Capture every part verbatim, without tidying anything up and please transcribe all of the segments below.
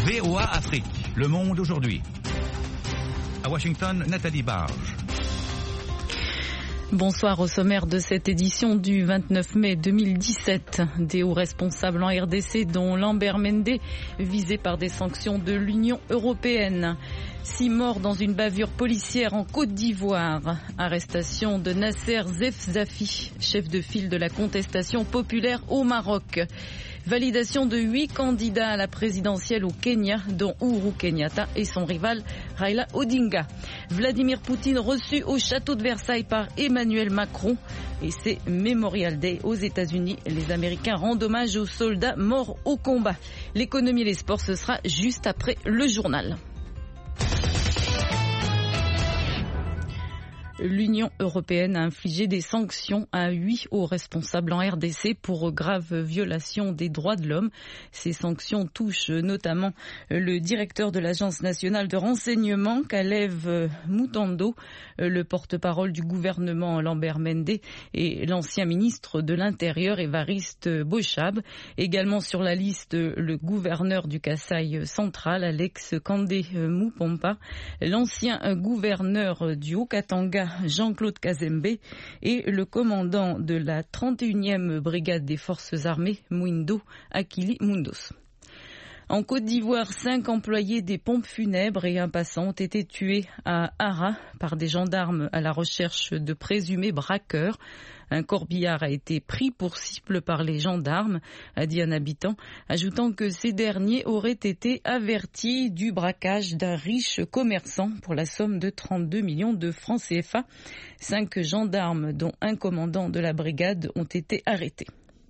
V O A Afrique, Le Monde aujourd'hui. À Washington, Nathalie Barge. Bonsoir. Au sommaire de cette édition du vingt-neuf mai deux mille dix-sept. Des hauts responsables en R D C, dont Lambert Mende, visés par des sanctions de l'Union européenne. Six morts dans une bavure policière en Côte d'Ivoire. Arrestation de Nasser Zefzafi, chef de file de la contestation populaire au Maroc. Validation de huit candidats à la présidentielle au Kenya, dont Uhuru Kenyatta et son rival Raila Odinga. Vladimir Poutine reçu au château de Versailles par Emmanuel Macron. Et c'est Memorial Day aux États-Unis. Les Américains rendent hommage aux soldats morts au combat. L'économie et les sports, ce sera juste après le journal. L'Union européenne a infligé des sanctions à huit hauts responsables en R D C pour graves violations des droits de l'homme. Ces sanctions touchent notamment le directeur de l'Agence nationale de renseignement, Kalev Mutando, le porte-parole du gouvernement Lambert Mende et l'ancien ministre de l'Intérieur Évariste Bochab. Également sur la liste, le gouverneur du Kasaï central, Alex Kandé Mupompa, l'ancien gouverneur du Haut-Katanga, Jean-Claude Kazembe, et le commandant de la trente et unième brigade des forces armées, Mwindo Akili Mundos. En Côte d'Ivoire, cinq employés des pompes funèbres et un passant ont été tués à Ara par des gendarmes à la recherche de présumés braqueurs. Un corbillard a été pris pour cible par les gendarmes, a dit un habitant, ajoutant que ces derniers auraient été avertis du braquage d'un riche commerçant pour la somme de trente-deux millions de francs C F A. Cinq gendarmes, dont un commandant de la brigade, ont été arrêtés.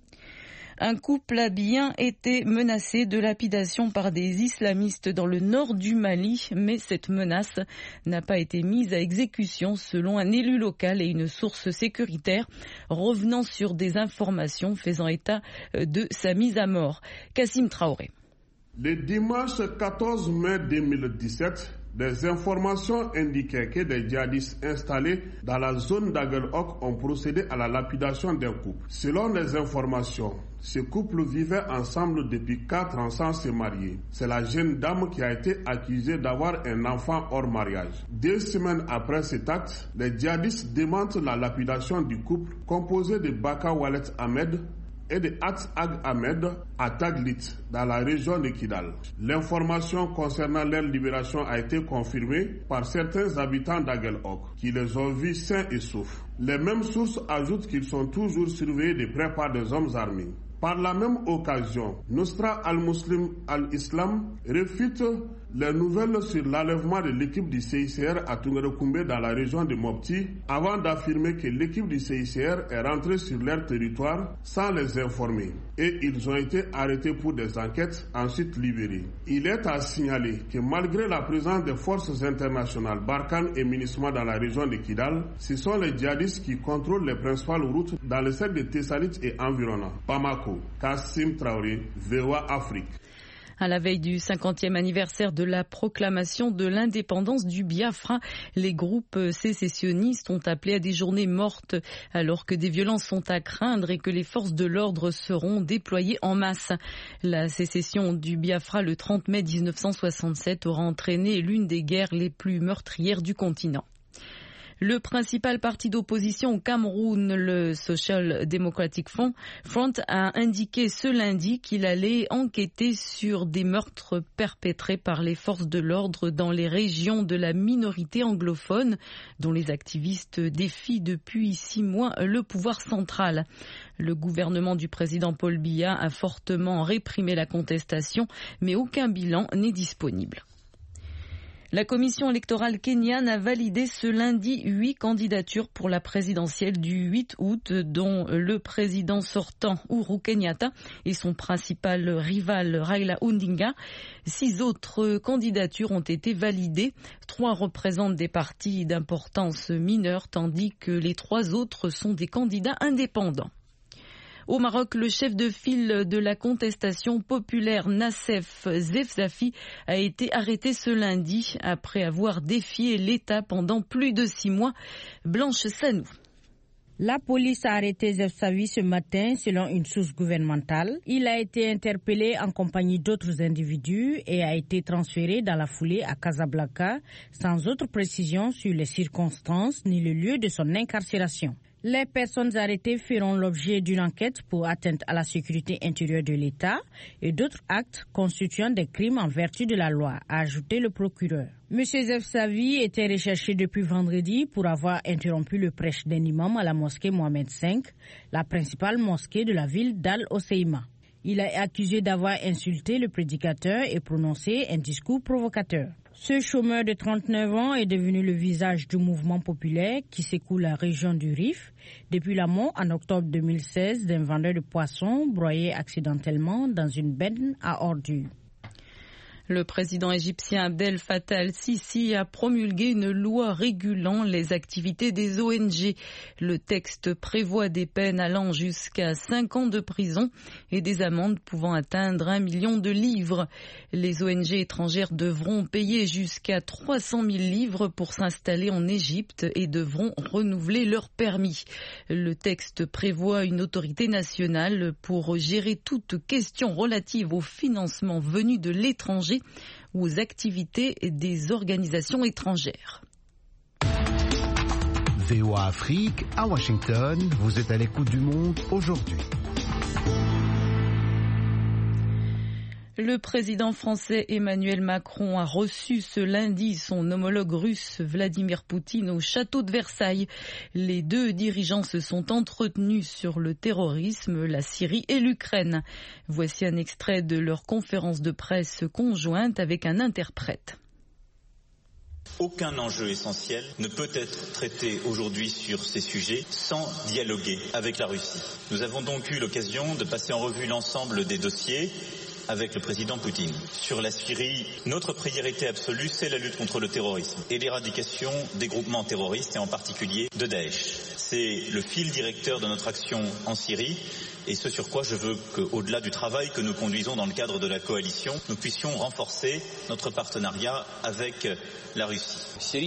Un couple a bien été menacé de lapidation par des islamistes dans le nord du Mali, mais cette menace n'a pas été mise à exécution selon un élu local et une source sécuritaire, revenant sur des informations faisant état de sa mise à mort. Kassim Traoré. Le dimanche quatorze mai deux mille dix-sept, des informations indiquaient que des djihadistes installés dans la zone d'Aguelhok ont procédé à la lapidation d'un couple. Selon les informations, ce couple vivait ensemble depuis quatre ans sans se marier. C'est la jeune dame qui a été accusée d'avoir un enfant hors mariage. Deux semaines après cet acte, les djihadistes démentent la lapidation du couple composé de Baka Walet Ahmed et de At Ag Ahmed à Taglit, dans la région de Kidal. L'information concernant leur libération a été confirmée par certains habitants d'Aguelhok, qui les ont vus sains et saufs. Les mêmes sources ajoutent qu'ils sont toujours surveillés de près par des hommes armés. Par la même occasion, Nusra al-Muslim al-Islam réfute les nouvelles sur l'enlèvement de l'équipe du C I C R à Tungerekoumbe dans la région de Mopti, avant d'affirmer que l'équipe du C I C R est rentrée sur leur territoire sans les informer. Et ils ont été arrêtés pour des enquêtes, ensuite libérés. Il est à signaler que malgré la présence des forces internationales Barkhane et MINUSMA dans la région de Kidal, ce sont les djihadistes qui contrôlent les principales routes dans le secteur de Tessalit et environnant. Bamako, Kassim Traoré, V O A Afrique. À la veille du cinquantième anniversaire de la proclamation de l'indépendance du Biafra, les groupes sécessionnistes ont appelé à des journées mortes alors que des violences sont à craindre et que les forces de l'ordre seront déployées en masse. La sécession du Biafra le trente mai mille neuf cent soixante-sept aura entraîné l'une des guerres les plus meurtrières du continent. Le principal parti d'opposition au Cameroun, le Social Democratic Front, a indiqué ce lundi qu'il allait enquêter sur des meurtres perpétrés par les forces de l'ordre dans les régions de la minorité anglophone, dont les activistes défient depuis six mois le pouvoir central. Le gouvernement du président Paul Biya a fortement réprimé la contestation, mais aucun bilan n'est disponible. La commission électorale kenyane a validé ce lundi huit candidatures pour la présidentielle du huit août, dont le président sortant Uhuru Kenyatta et son principal rival Raila Odinga. Six autres candidatures ont été validées. Trois représentent des partis d'importance mineure, tandis que les trois autres sont des candidats indépendants. Au Maroc, le chef de file de la contestation populaire Nassef Zefzafi a été arrêté ce lundi après avoir défié l'État pendant plus de six mois. Blanche Sanou. La police a arrêté Zefsavi ce matin selon une source gouvernementale. Il a été interpellé en compagnie d'autres individus et a été transféré dans la foulée à Casablanca sans autre précision sur les circonstances ni le lieu de son incarcération. Les personnes arrêtées feront l'objet d'une enquête pour atteinte à la sécurité intérieure de l'État et d'autres actes constituant des crimes en vertu de la loi, a ajouté le procureur. M. Zefsavi était recherché depuis vendredi pour avoir interrompu le prêche d'un imam à la mosquée Mohamed cinq, la principale mosquée de la ville d'Al-Hoceima. Il est accusé d'avoir insulté le prédicateur et prononcé un discours provocateur. Ce chômeur de trente-neuf ans est devenu le visage du mouvement populaire qui secoue la région du Rif depuis la mort en octobre deux mille seize d'un vendeur de poissons broyé accidentellement dans une benne à ordures. Le président égyptien Abdel Fattah el-Sisi a promulgué une loi régulant les activités des O N G. Le texte prévoit des peines allant jusqu'à cinq ans de prison et des amendes pouvant atteindre un million de livres. Les O N G étrangères devront payer jusqu'à trois cent mille livres pour s'installer en Égypte et devront renouveler leur permis. Le texte prévoit une autorité nationale pour gérer toute question relative au financement venu de l'étranger ou aux activités des organisations étrangères. V O A Afrique, à Washington, vous êtes à l'écoute du monde aujourd'hui. Le président français Emmanuel Macron a reçu ce lundi son homologue russe Vladimir Poutine au château de Versailles. Les deux dirigeants se sont entretenus sur le terrorisme, la Syrie et l'Ukraine. Voici un extrait de leur conférence de presse conjointe avec un interprète. Aucun enjeu essentiel ne peut être traité aujourd'hui sur ces sujets sans dialoguer avec la Russie. Nous avons donc eu l'occasion de passer en revue l'ensemble des dossiers avec le président Poutine. Sur la Syrie, notre priorité absolue, c'est la lutte contre le terrorisme et l'éradication des groupements terroristes et en particulier de Daesh. C'est le fil directeur de notre action en Syrie et ce sur quoi je veux qu'au-delà du travail que nous conduisons dans le cadre de la coalition, nous puissions renforcer notre partenariat avec la Russie.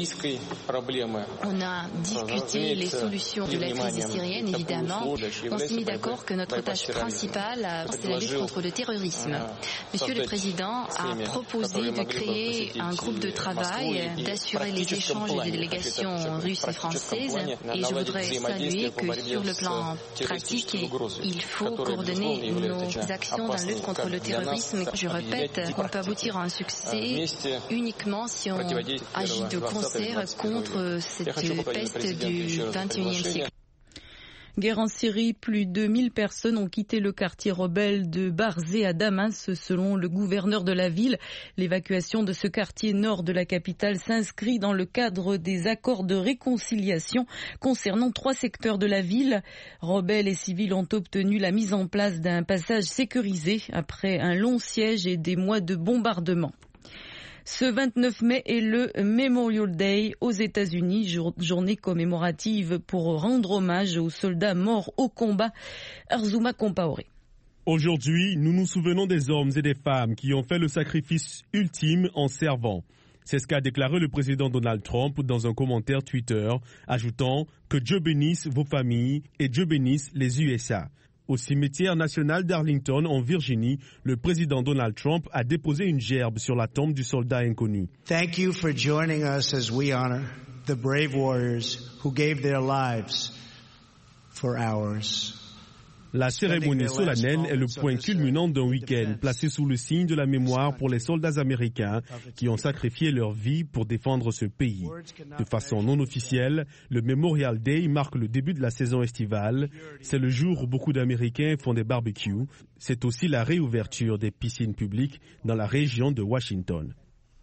On a discuté les solutions de la crise syrienne, évidemment. On s'est mis d'accord que notre tâche principale, c'est la lutte contre le terrorisme. Monsieur le Président a proposé de créer un groupe de travail, d'assurer les échanges des délégations russes et françaises. Et je voudrais saluer que sur le plan pratique, il faut coordonner nos actions dans la lutte contre le terrorisme. Je répète, on peut aboutir à un succès uniquement si on agit de concert contre cette peste du vingt et unième siècle. Guerre en Syrie, plus de mille personnes ont quitté le quartier rebelle de Barzeh à Damas, selon le gouverneur de la ville. L'évacuation de ce quartier nord de la capitale s'inscrit dans le cadre des accords de réconciliation concernant trois secteurs de la ville. Rebelles et civils ont obtenu la mise en place d'un passage sécurisé après un long siège et des mois de bombardement. Ce vingt-neuf mai est le Memorial Day aux États-Unis, jour, journée commémorative pour rendre hommage aux soldats morts au combat. Arzuma Compaoré. Aujourd'hui, nous nous souvenons des hommes et des femmes qui ont fait le sacrifice ultime en servant. C'est ce qu'a déclaré le président Donald Trump dans un commentaire Twitter, ajoutant que Dieu bénisse vos familles et Dieu bénisse les U S A. Au cimetière national d'Arlington, en Virginie, le président Donald Trump a déposé une gerbe sur la tombe du soldat inconnu. Thank you for joining us as we honor the brave warriors who gave their lives for ours. La cérémonie solennelle est le point culminant d'un week-end placé sous le signe de la mémoire pour les soldats américains qui ont sacrifié leur vie pour défendre ce pays. De façon non officielle, le Memorial Day marque le début de la saison estivale. C'est le jour où beaucoup d'Américains font des barbecues. C'est aussi la réouverture des piscines publiques dans la région de Washington.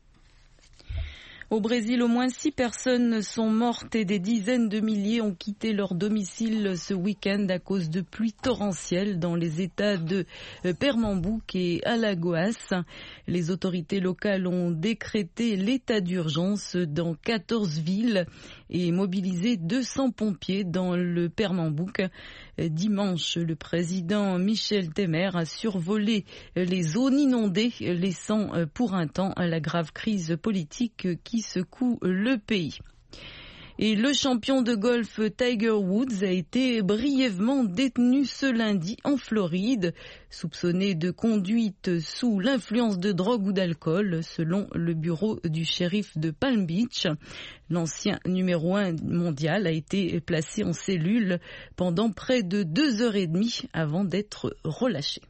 Au Brésil, au moins six personnes sont mortes et des dizaines de milliers ont quitté leur domicile ce week-end à cause de pluies torrentielles dans les États de Pernambouc et Alagoas. Les autorités locales ont décrété l'état d'urgence dans quatorze villes et mobilisé deux cents pompiers dans le Pernambouc. Dimanche, le président Michel Temer a survolé les zones inondées, laissant pour un temps la grave crise politique qui secoue le pays. Et le champion de golf Tiger Woods a été brièvement détenu ce lundi en Floride, soupçonné de conduite sous l'influence de drogue ou d'alcool, selon le bureau du shérif de Palm Beach. L'ancien numéro un mondial a été placé en cellule pendant près de deux heures et demie avant d'être relâché.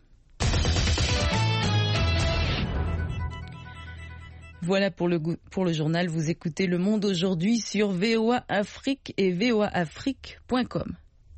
Voilà pour le, pour le journal. Vous écoutez Le Monde aujourd'hui sur V O A Afrique et v o a afrique point com.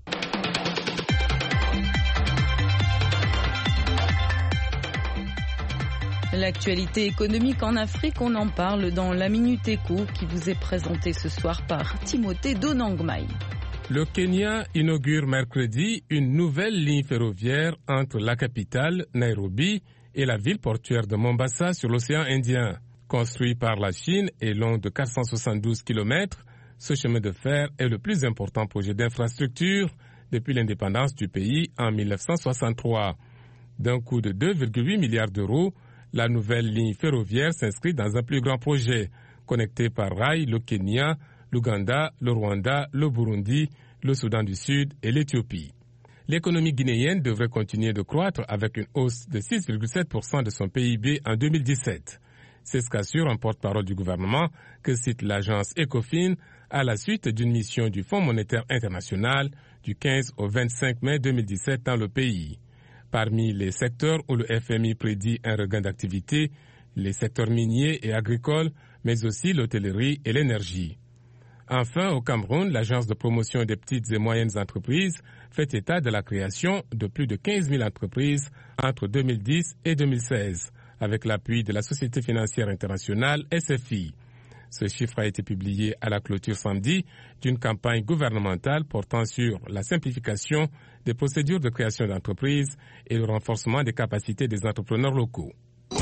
L'actualité économique en Afrique, on en parle dans la Minute Éco qui vous est présentée ce soir par Timothée Donangmai. Le Kenya inaugure mercredi une nouvelle ligne ferroviaire entre la capitale, Nairobi, et la ville portuaire de Mombasa sur l'océan Indien. Construit par la Chine et long de quatre cent soixante-douze kilomètres, ce chemin de fer est le plus important projet d'infrastructure depuis l'indépendance du pays en mille neuf cent soixante-trois. D'un coût de deux virgule huit milliards d'euros, la nouvelle ligne ferroviaire s'inscrit dans un plus grand projet, connecté par rail le Kenya, l'Ouganda, le Rwanda, le Burundi, le Soudan du Sud et l'Éthiopie. L'économie guinéenne devrait continuer de croître avec une hausse de six virgule sept pour cent de son P I B en deux mille dix-sept. C'est ce qu'assure un porte-parole du gouvernement que cite l'agence Ecofin à la suite d'une mission du Fonds monétaire international du quinze au vingt-cinq mai deux mille dix-sept dans le pays. Parmi les secteurs où le F M I prédit un regain d'activité, les secteurs miniers et agricoles, mais aussi l'hôtellerie et l'énergie. Enfin, au Cameroun, l'agence de promotion des petites et moyennes entreprises fait état de la création de plus de quinze mille entreprises entre deux mille dix et deux mille seize. Avec l'appui de la Société financière internationale S F I. Ce chiffre a été publié à la clôture samedi d'une campagne gouvernementale portant sur la simplification des procédures de création d'entreprises et le renforcement des capacités des entrepreneurs locaux.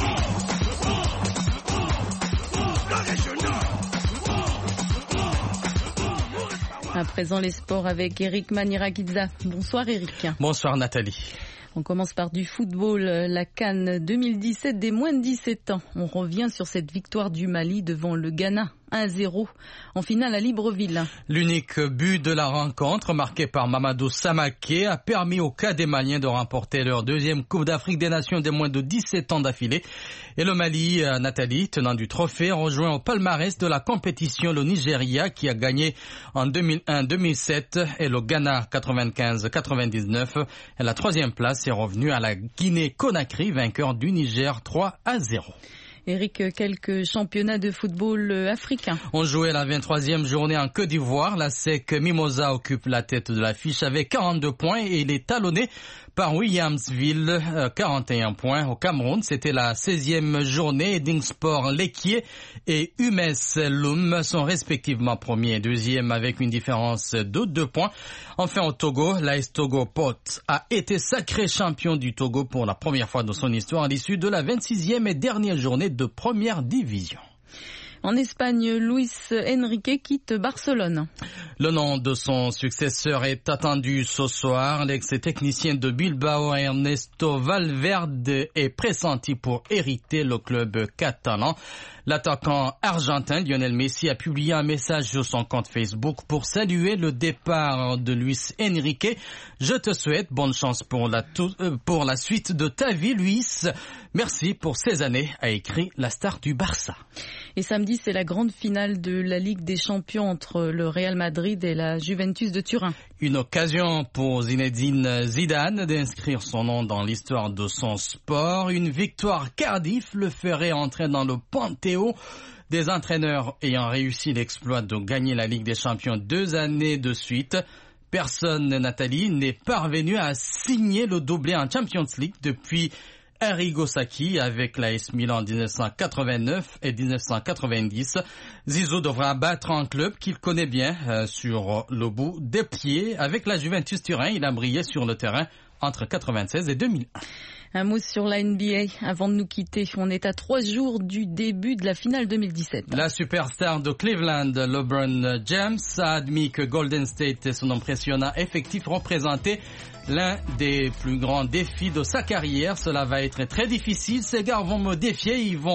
À présent, les sports avec Eric Manirakidza. Bonsoir Eric. Bonsoir Nathalie. On commence par du football, la CAN deux mille dix-sept des moins de dix-sept ans. On revient sur cette victoire du Mali devant le Ghana, un zéro, en finale à Libreville. L'unique but de la rencontre, marqué par Mamadou Samaké, a permis aux cadets maliens de remporter leur deuxième Coupe d'Afrique des Nations des moins de dix-sept ans d'affilée. Et le Mali, Nathalie, tenant du trophée, rejoint au palmarès de la compétition le Nigeria qui a gagné en deux mille un deux mille sept et le Ghana quatre-vingt-quinze quatre-vingt-dix-neuf. Et la troisième place est revenue à la Guinée-Conakry, vainqueur du Niger trois à zéro. Eric, quelques championnats de football africains. On jouait la vingt-troisième journée en Côte d'Ivoire. La S E C Mimosa occupe la tête de l'affiche avec quarante-deux points et il est talonné par Williamsville, quarante et un points. Au Cameroun, c'était la seizième journée. Edingsport, Lekié et U M S Loum sont respectivement premiers et deuxième avec une différence de deux points. Enfin, au Togo, l'A S Togo Pot a été sacré champion du Togo pour la première fois de son histoire à l'issue de la vingt-sixième et dernière journée de première division. En Espagne, Luis Enrique quitte Barcelone. Le nom de son successeur est attendu ce soir. L'ex-technicien de Bilbao, Ernesto Valverde, est pressenti pour hériter le club catalan. L'attaquant argentin Lionel Messi a publié un message sur son compte Facebook pour saluer le départ de Luis Enrique. Je te souhaite bonne chance pour la, tout, euh, pour la suite de ta vie, Luis. Merci pour ces années, a écrit la star du Barça. Et samedi, c'est la grande finale de la Ligue des Champions entre le Real Madrid et la Juventus de Turin. Une occasion pour Zinedine Zidane d'inscrire son nom dans l'histoire de son sport. Une victoire Cardiff le ferait entrer dans le panthéon des entraîneurs ayant réussi l'exploit de gagner la Ligue des Champions deux années de suite. Personne, Nathalie, n'est parvenu à signer le doublé en Champions League depuis Arrigo Sacchi avec l'A S Milan en dix-neuf cent quatre-vingt-neuf et dix-neuf cent quatre-vingt-dix. Zizou devra battre un club qu'il connaît bien euh, sur le bout des pieds. Avec la Juventus Turin, il a brillé sur le terrain entre quatre-vingt-seize et deux mille un. Un mot sur la N B A avant de nous quitter. On est à trois jours du début de la finale deux mille dix-sept. La superstar de Cleveland, LeBron James, a admis que Golden State et son impressionnant effectif représentaient l'un des plus grands défis de sa carrière. Cela va être très difficile. Ces gars vont me défier. Ils vont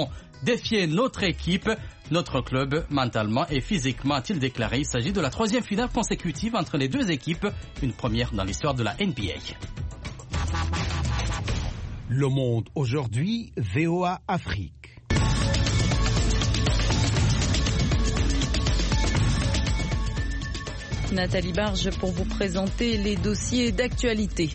défier notre équipe, notre club, mentalement et physiquement, a-t-il déclaré. Il s'agit de la troisième finale consécutive entre les deux équipes, une première dans l'histoire de la N B A. Le Monde aujourd'hui, V O A Afrique. Nathalie Barge pour vous présenter les dossiers d'actualité.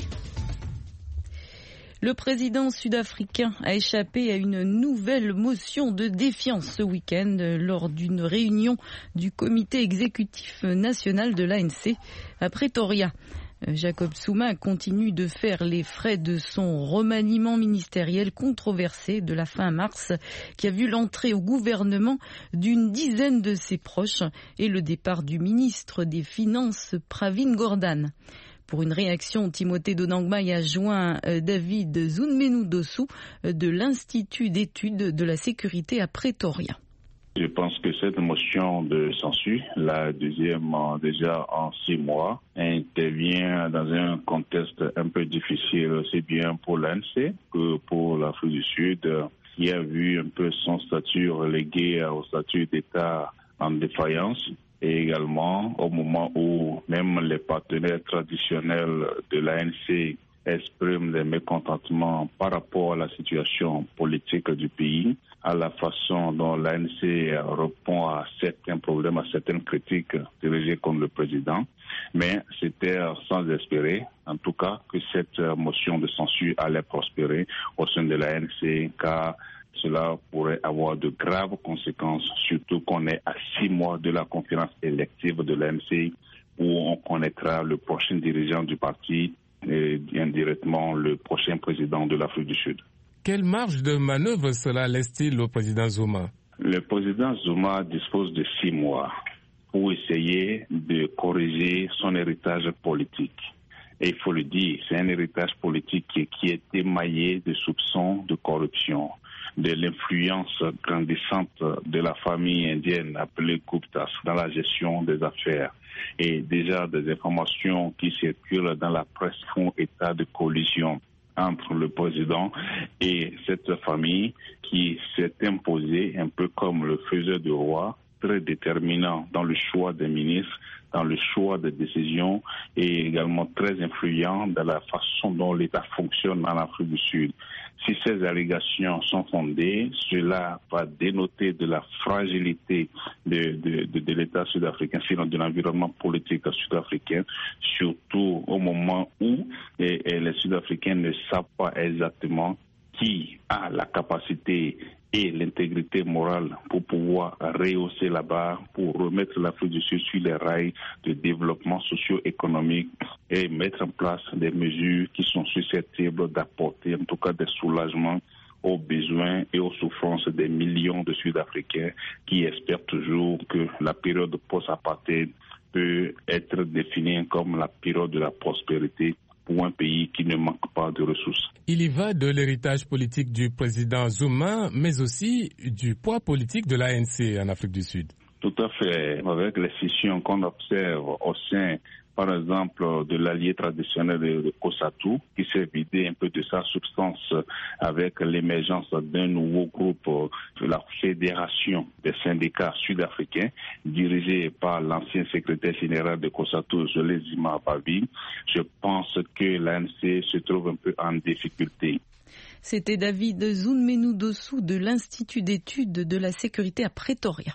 Le président sud-africain a échappé à une nouvelle motion de défiance ce week-end lors d'une réunion du comité exécutif national de l'A N C à Pretoria. Jacob Zuma continue de faire les frais de son remaniement ministériel controversé de la fin mars, qui a vu l'entrée au gouvernement d'une dizaine de ses proches et le départ du ministre des Finances Pravin Gordhan. Pour une réaction, Timothée Donangmai a joint David Zunmenu-Dossou de l'Institut d'études de la sécurité à Pretoria. Je pense que cette motion de censure, la deuxième déjà en six mois, intervient dans un contexte un peu difficile, aussi bien pour l'A N C que pour l'Afrique du Sud, qui a vu un peu son statut relégué au statut d'État en défaillance. Et également au moment où même les partenaires traditionnels de l'A N C expriment des mécontentements par rapport à la situation politique du pays, à la façon dont l'A N C répond à certains problèmes, à certaines critiques dirigées contre le président. Mais c'était sans espérer, en tout cas, que cette motion de censure allait prospérer au sein de l'A N C, car cela pourrait avoir de graves conséquences, surtout qu'on est à six mois de la conférence élective de l'A N C, où on connaîtra le prochain dirigeant du parti et indirectement le prochain président de l'Afrique du Sud. Quelle marge de manœuvre cela laisse-t-il au président Zuma? Le président Zuma dispose de six mois pour essayer de corriger son héritage politique. Et il faut le dire, c'est un héritage politique qui, qui est émaillé de soupçons de corruption, de l'influence grandissante de la famille indienne appelée Guptas dans la gestion des affaires. Et déjà des informations qui circulent dans la presse font état de collision entre le président et cette famille qui s'est imposée un peu comme le faisait du roi, très déterminant dans le choix des ministres, dans le choix des décisions et également très influent dans la façon dont l'État fonctionne en Afrique du Sud. Si ces allégations sont fondées, cela va dénoter de la fragilité de, de, de, de l'État sud-africain, sinon de l'environnement politique sud-africain, surtout au moment où et, et les Sud-Africains ne savent pas exactement qui a la capacité et l'intégrité morale pour pouvoir rehausser la barre, pour remettre l'Afrique du Sud sur les rails de développement socio-économique et mettre en place des mesures qui sont susceptibles d'apporter en tout cas des soulagements aux besoins et aux souffrances des millions de Sud-Africains qui espèrent toujours que la période post-apartheid peut être définie comme la période de la prospérité pour un pays qui ne manque pas de ressources. Il y va de l'héritage politique du président Zuma, mais aussi du poids politique de l'A N C en Afrique du Sud. Tout à fait. Avec les scissions qu'on observe au sein, par exemple, de l'allié traditionnel de COSATU, qui s'est vidé un peu de sa substance avec l'émergence d'un nouveau groupe, de la Fédération des syndicats sud-africains, dirigé par l'ancien secrétaire général de COSATU, Zolé Zima Babi. Je pense que l'A N C se trouve un peu en difficulté. C'était David Zunmenu-Dossou de l'Institut d'études de la sécurité à Pretoria.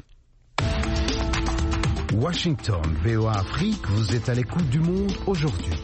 Washington, V O A Afrique, vous êtes à l'écoute du Monde aujourd'hui.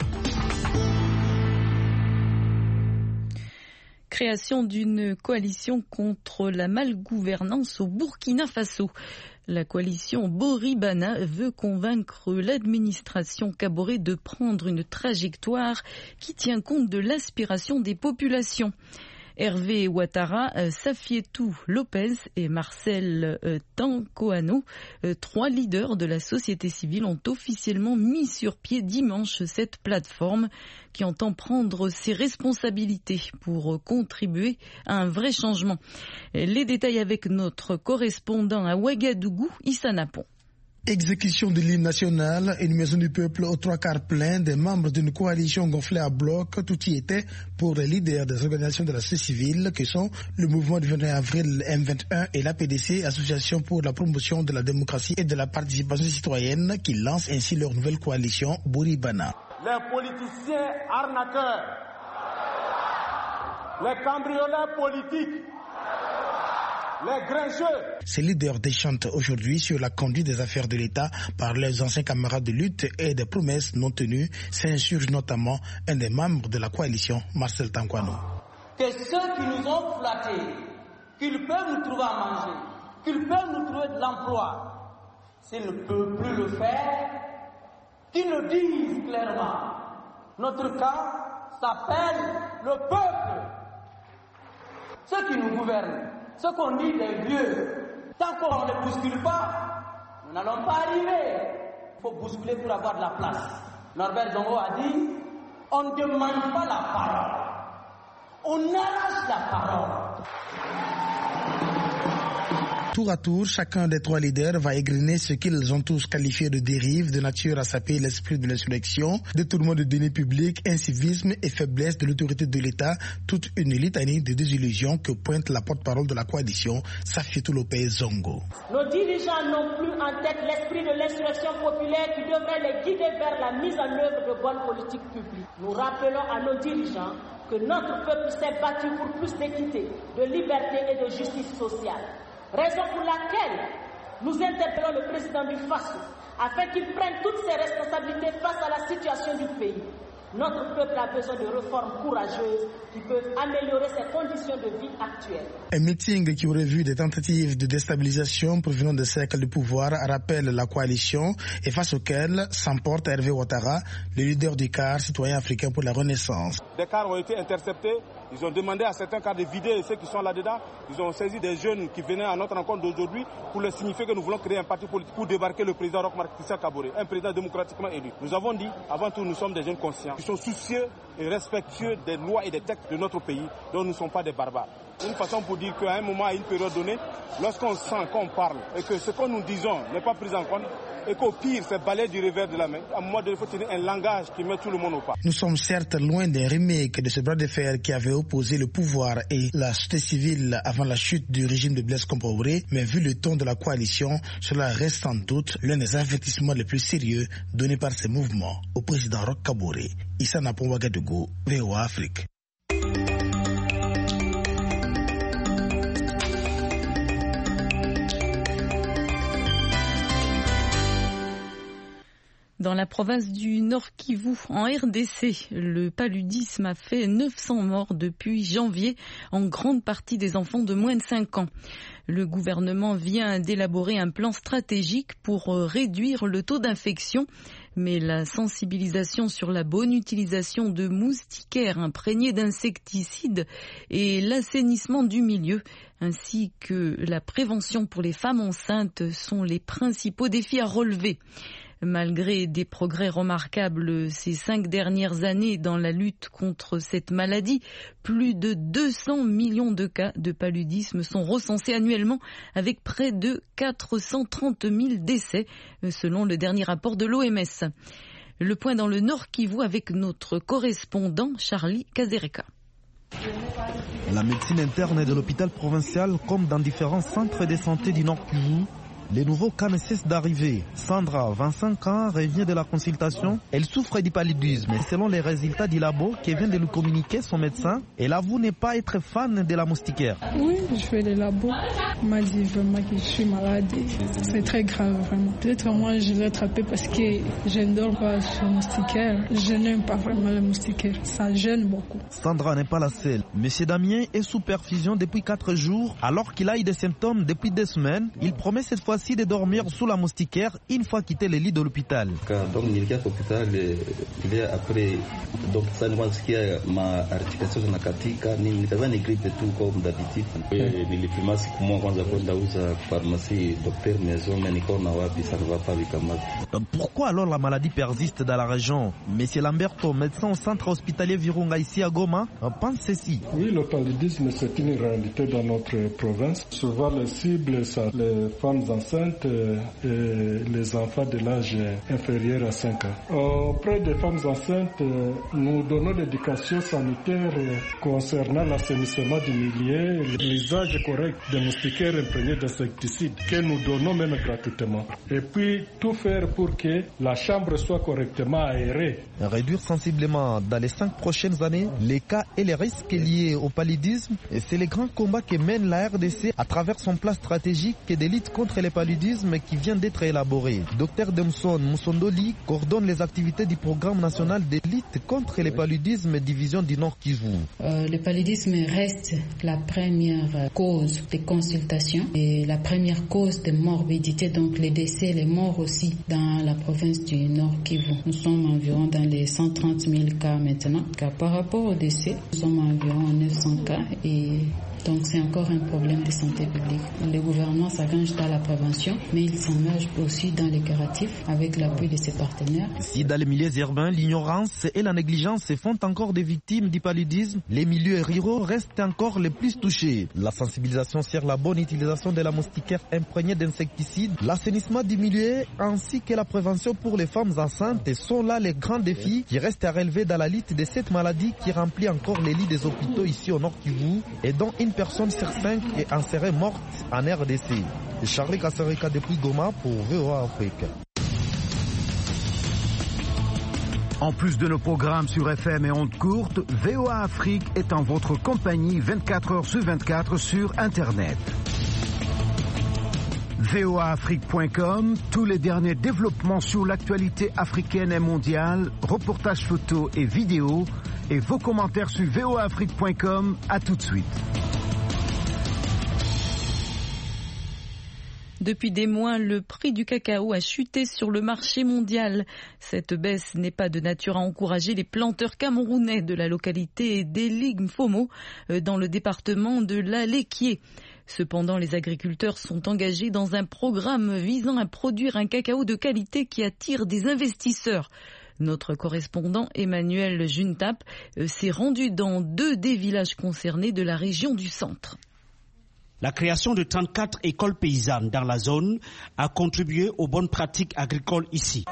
Création d'une coalition contre la malgouvernance au Burkina Faso. La coalition Boribana veut convaincre l'administration Kaboré de prendre une trajectoire qui tient compte de l'aspiration des populations. Hervé Ouattara, Safietou Lopez et Marcel Tancoano, trois leaders de la société civile, ont officiellement mis sur pied dimanche cette plateforme qui entend prendre ses responsabilités pour contribuer à un vrai changement. Les détails avec notre correspondant à Ouagadougou, Issa Napon. Exécution de l'hymne national, une maison du peuple aux trois quarts plein, des membres d'une coalition gonflée à bloc, tout y était pour les leaders des organisations de la société civile que sont le mouvement du vingt et un avril M vingt et un et l'A P D C, Association pour la promotion de la démocratie et de la participation citoyenne, qui lancent ainsi leur nouvelle coalition Bouribana. Les politiciens arnaqueurs, les cambrioleurs politiques, les grincheux. Ces leaders déchantent aujourd'hui sur la conduite des affaires de l'État par leurs anciens camarades de lutte et des promesses non tenues, s'insurge notamment un des membres de la coalition, Marcel Tankwano. Que ceux qui nous ont flattés, qu'ils peuvent nous trouver à manger, qu'ils peuvent nous trouver de l'emploi, s'ils ne peuvent plus le faire, qu'ils le disent clairement. Notre cas s'appelle le peuple. Ceux qui nous gouvernent, ce qu'on dit des vieux, tant qu'on ne les bouscule pas, nous n'allons pas arriver. Il faut bousculer pour avoir de la place. Norbert Zongo a dit, on ne demande pas la parole, on arrache la parole. Tour à tour, chacun des trois leaders va égrener ce qu'ils ont tous qualifié de dérive de nature à saper l'esprit de l'insurrection, détournement de deniers publics, incivisme et faiblesse de l'autorité de l'État, toute une litanie de désillusions que pointe la porte-parole de la coalition, Safiatou Lopez Zongo. Nos dirigeants n'ont plus en tête l'esprit de l'insurrection populaire qui devrait les guider vers la mise en œuvre de bonnes politiques publiques. Nous rappelons à nos dirigeants que notre peuple s'est battu pour plus d'équité, de liberté et de justice sociale. Raison pour laquelle nous interpellons le président du FASO afin qu'il prenne toutes ses responsabilités face à la situation du pays. Notre peuple a besoin de réformes courageuses qui peuvent améliorer ses conditions de vie actuelles. Un meeting qui aurait vu des tentatives de déstabilisation provenant des cercles de pouvoir rappelle la coalition et face auquel s'emporte Hervé Ouattara, le leader du C A R, Citoyen africain pour la Renaissance. Des cars ont été interceptés. Ils ont demandé à certains cars de vider ceux qui sont là-dedans. Ils ont saisi des jeunes qui venaient à notre rencontre d'aujourd'hui pour leur signifier que nous voulons créer un parti politique pour débarquer le président Roch-Marc Christian Kaboré, un président démocratiquement élu. Nous avons dit, avant tout, nous sommes des jeunes conscients qui sont soucieux et respectueux des lois et des textes de notre pays, dont nous ne sommes pas des barbares. Une façon pour dire qu'à un moment, à une période donnée, lorsqu'on sent qu'on parle et que ce que nous disons n'est pas pris en compte, et qu'au pire, c'est balayé du revers de la main, à un moment donné, il faut tenir un langage qui met tout le monde au pas. Nous sommes certes loin d'un remake de ce bras de fer qui avait opposé le pouvoir et la société civile avant la chute du régime de Blaise Compaoré, mais vu le ton de la coalition, cela reste sans doute l'un des avertissements les plus sérieux donnés par ces mouvements au président Roch Kaboré. Issa Napon Ouagadougou, V O A Afrique. Dans la province du Nord Kivu, en R D C, le paludisme a fait neuf cents morts depuis janvier, en grande partie des enfants de moins de cinq ans. Le gouvernement vient d'élaborer un plan stratégique pour réduire le taux d'infection, mais la sensibilisation sur la bonne utilisation de moustiquaires imprégnés d'insecticides et l'assainissement du milieu, ainsi que la prévention pour les femmes enceintes sont les principaux défis à relever. Malgré des progrès remarquables ces cinq dernières années dans la lutte contre cette maladie, plus de deux cents millions de cas de paludisme sont recensés annuellement avec près de quatre cent trente mille décès selon le dernier rapport de l'O M S. Le point dans le Nord Kivu avec notre correspondant Charlie Kazereka. La médecine interne de l'hôpital provincial, comme dans différents centres de santé du Nord Kivu, les nouveaux cas ne cessent d'arriver. Sandra, vingt-cinq ans, revient de la consultation. Elle souffre du paludisme. Et selon les résultats du labo qui vient de lui communiquer son médecin, elle avoue ne pas être fan de la moustiquaire. Oui, je fais les labos. On m'a dit vraiment que je suis malade. C'est très grave, vraiment. Peut-être moi, je l'ai attrapé parce que je ne dors pas sur le moustiquaire. Je n'aime pas vraiment le moustiquaire. Ça gêne beaucoup. Sandra n'est pas la seule. Monsieur Damien est sous perfusion depuis quatre jours. Alors qu'il a eu des symptômes depuis deux semaines, il promet cette fois de dormir sous la moustiquaire une fois quitté le lit de l'hôpital. Donc, il y a l'hôpital, il y a après, donc ça ne pense qu'il y a ma articulation na katika, ni nikazani grippe tout comme d'habitude. Nilipima siku moja kwanza kwenda uza pharmacie docteur maison mais nikaona wapi ça ne va pas kama. Pourquoi alors la maladie persiste dans la région? Monsieur Lamberto, médecin au centre hospitalier Virunga ici à Goma, pense ceci. Oui, le paludisme c'est une réalité dans notre province. Souvent les cibles sont les femmes enceintes enceintes et les enfants de l'âge inférieur à cinq ans. Auprès des femmes enceintes, nous donnons l'éducation sanitaire concernant l'assainissement du milieu, l'usage correct des moustiquaires imprégnés d'insecticides que nous donnons même gratuitement. Et puis tout faire pour que la chambre soit correctement aérée. Réduire sensiblement dans les cinq prochaines années les cas et les risques liés au paludisme, et c'est le grand combat que mène la R D C à travers son plan stratégique de lutte contre le paludisme qui vient d'être élaboré. Docteur Demson Moussondoli coordonne les activités du programme national de lutte contre le paludisme division du Nord Kivu. Euh, le paludisme reste la première cause de consultation et la première cause de morbidité, donc les décès, les morts aussi dans la province du Nord Kivu. Nous sommes environ dans les cent trente mille cas maintenant. Car par rapport aux décès, nous sommes environ neuf cents cas et donc c'est encore un problème de santé publique. Le gouvernement s'engage dans la prévention, mais il s'engage aussi dans les curatifs avec l'appui de ses partenaires. Si dans les milieux urbains, l'ignorance et la négligence font encore des victimes du paludisme, les milieux ruraux restent encore les plus touchés. La sensibilisation sur la bonne utilisation de la moustiquaire imprégnée d'insecticides, l'assainissement du milieu ainsi que la prévention pour les femmes enceintes sont là les grands défis qui restent à relever dans la lutte de cette maladie qui remplit encore les lits des hôpitaux ici au Nord Kivu et dont une personne sur cinq est insérée morte en R D C. Charles Kassereka depuis Goma pour V O A Afrique. En plus de nos programmes sur F M et ondes courtes, V O A Afrique est en votre compagnie vingt-quatre heures sur vingt-quatre sur Internet. V O A Afrique point com, tous les derniers développements sur l'actualité africaine et mondiale, reportages photos et vidéos, et vos commentaires sur V O A Afrique point com. À tout de suite. Depuis des mois, le prix du cacao a chuté sur le marché mondial. Cette baisse n'est pas de nature à encourager les planteurs camerounais de la localité d'Eligmfomo dans le département de l'Alequier. Cependant, les agriculteurs sont engagés dans un programme visant à produire un cacao de qualité qui attire des investisseurs. Notre correspondant Emmanuel Juntap s'est rendu dans deux des villages concernés de la région du centre. La création de trente-quatre écoles paysannes dans la zone a contribué aux bonnes pratiques agricoles ici.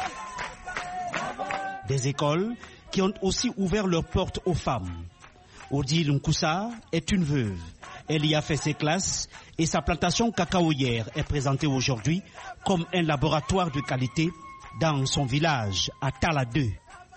Des écoles qui ont aussi ouvert leurs portes aux femmes. Odile Nkoussa est une veuve. Elle y a fait ses classes et sa plantation cacaoyère est présentée aujourd'hui comme un laboratoire de qualité dans son village à Tala deux.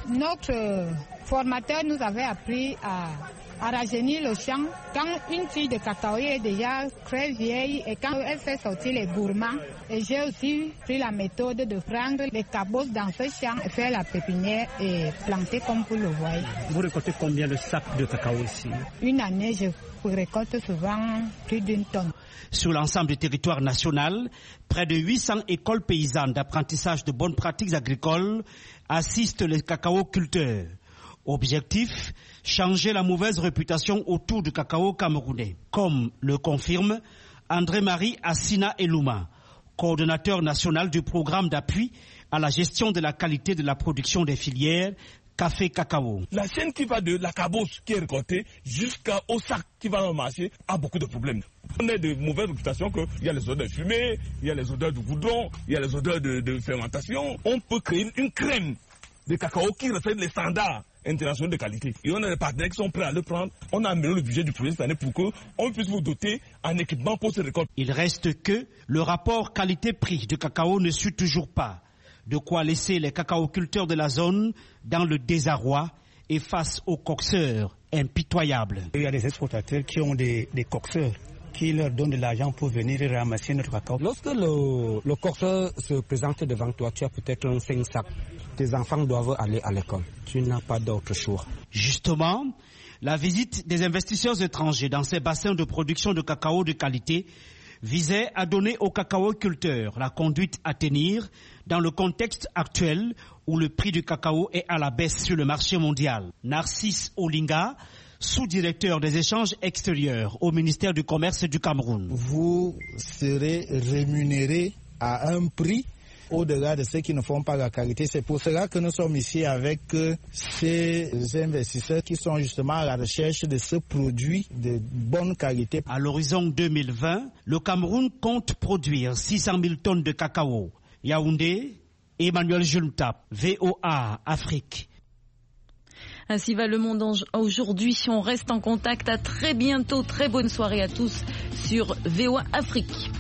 Notre formateur nous avait appris à, à rajeunir le champ. Quand une fille de cacaoyer est déjà très vieille et quand elle fait sortir les gourmands, et j'ai aussi pris la méthode de prendre les cabosses dans ce champ et faire la pépinière et planter comme vous le voyez. Vous récoltez combien de sacs de cacao ici? Une année, je récolte souvent plus d'une tonne. Sur l'ensemble du territoire national, près de huit cents écoles paysannes d'apprentissage de bonnes pratiques agricoles assistent les cacaoculteurs. Objectif, changer la mauvaise réputation autour du cacao camerounais. Comme le confirme André-Marie Assina Elouma, coordonnateur national du programme d'appui à la gestion de la qualité de la production des filières café cacao. La chaîne qui va de la cabosse qui est récoltée jusqu'au sac qui va au marché a beaucoup de problèmes. On a de mauvaises réputations qu'il y a les odeurs de fumée, il y a les odeurs de goudron, il y a les odeurs de, de fermentation. On peut créer une, une crème de cacao qui reflète les standards internationaux de qualité. Et on a des partenaires qui sont prêts à le prendre. On a amélioré le budget du projet cette année pour qu'on puisse vous doter en équipement pour ces récoltes. Il reste que le rapport qualité-prix du cacao ne suit toujours pas. De quoi laisser les cacaoculteurs de la zone dans le désarroi et face aux coxeurs impitoyables. Il y a des exportateurs qui ont des, des coxeurs qui leur donnent de l'argent pour venir ramasser notre cacao. Lorsque le, le coxeur se présente devant toi, tu as peut-être un cinq sacs. Tes enfants doivent aller à l'école. Tu n'as pas d'autre choix. Justement, la visite des investisseurs étrangers dans ces bassins de production de cacao de qualité visait à donner aux cacaoculteurs la conduite à tenir dans le contexte actuel où le prix du cacao est à la baisse sur le marché mondial. Narcisse Olinga, sous-directeur des échanges extérieurs au ministère du Commerce du Cameroun. Vous serez rémunéré à un prix au-delà de ceux qui ne font pas la qualité. C'est pour cela que nous sommes ici avec ces investisseurs qui sont justement à la recherche de ce produit de bonne qualité. À l'horizon deux mille vingt, le Cameroun compte produire six cent mille tonnes de cacao. Yaoundé, Emmanuel Juntap, V O A Afrique. Ainsi va le monde aujourd'hui. On reste en contact. À très bientôt. Très bonne soirée à tous sur V O A Afrique.